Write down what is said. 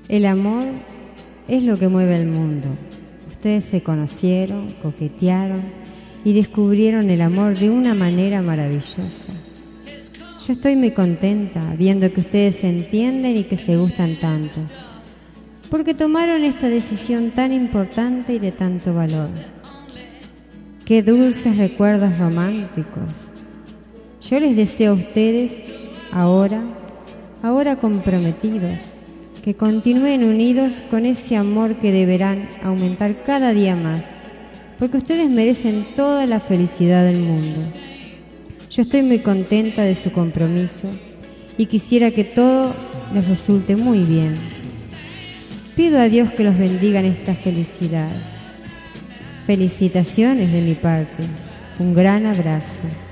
El amor es lo que mueve el mundo. Ustedes se conocieron, coquetearon y descubrieron el amor de una manera maravillosa. Yo estoy muy contenta viendo que ustedes se entienden y que se gustan tanto, porque tomaron esta decisión tan importante y de tanto valor. Qué dulces recuerdos románticos. Yo les deseo a ustedes, ahora comprometidos, que continúen unidos con ese amor que deberán aumentar cada día más, porque ustedes merecen toda la felicidad del mundo. Yo estoy muy contenta de su compromiso y quisiera que todo les resulte muy bien. Pido a Dios que los bendiga en esta felicidad. Felicitaciones de mi parte. Un gran abrazo.